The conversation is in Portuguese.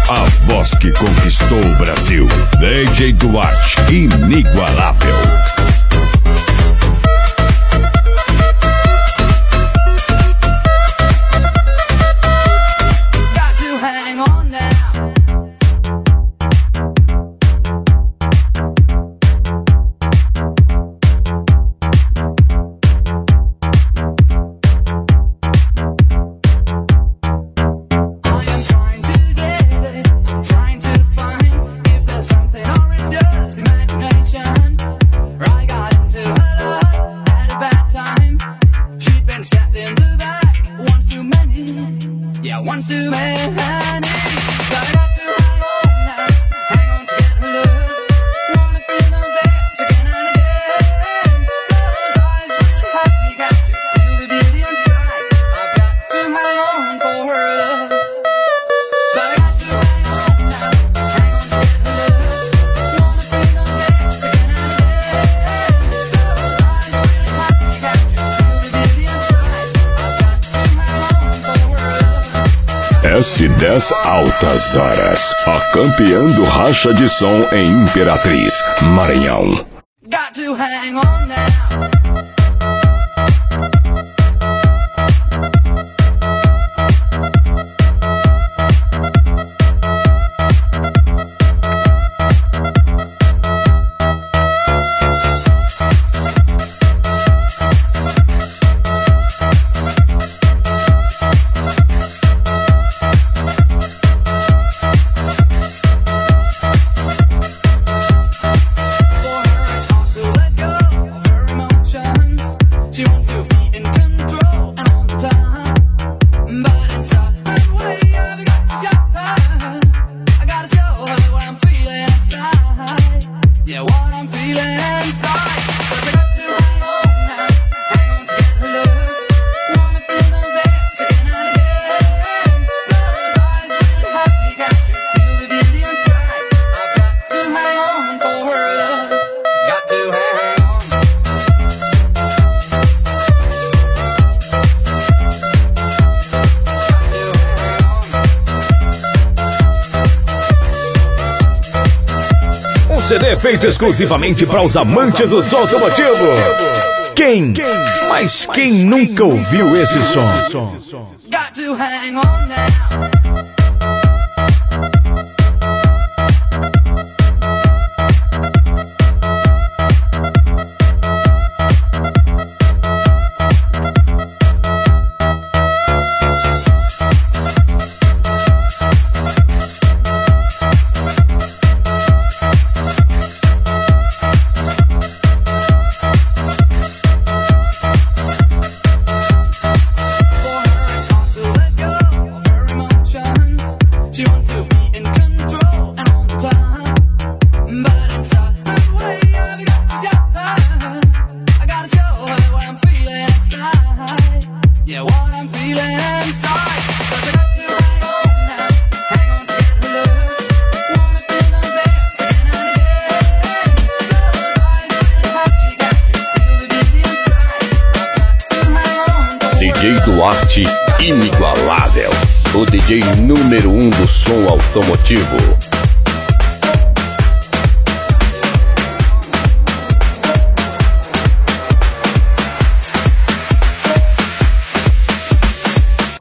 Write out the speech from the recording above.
A voz que conquistou o Brasil. DJ Duarte, inigualável. Once too many, but I got to hang on now, hang on to get her love. Wanna feel those legs again and again. Those eyes really have me captured, feel the beauty inside. I've got to hang on for her love. But I got to hang on now, hang on to get her love. Wanna feel those legs again and again. Those eyes really have me captured, feel the beauty inside. I've got to hang on for her love. S10 Altas Horas, a campeã do racha de som em Imperatriz, Maranhão. Got to hang on now. CD feito exclusivamente para os amantes do som automotivo. Mas quem nunca ouviu esse som? Got to hang on now. DJ Duarte, inigualável, o DJ número 1 do som automotivo.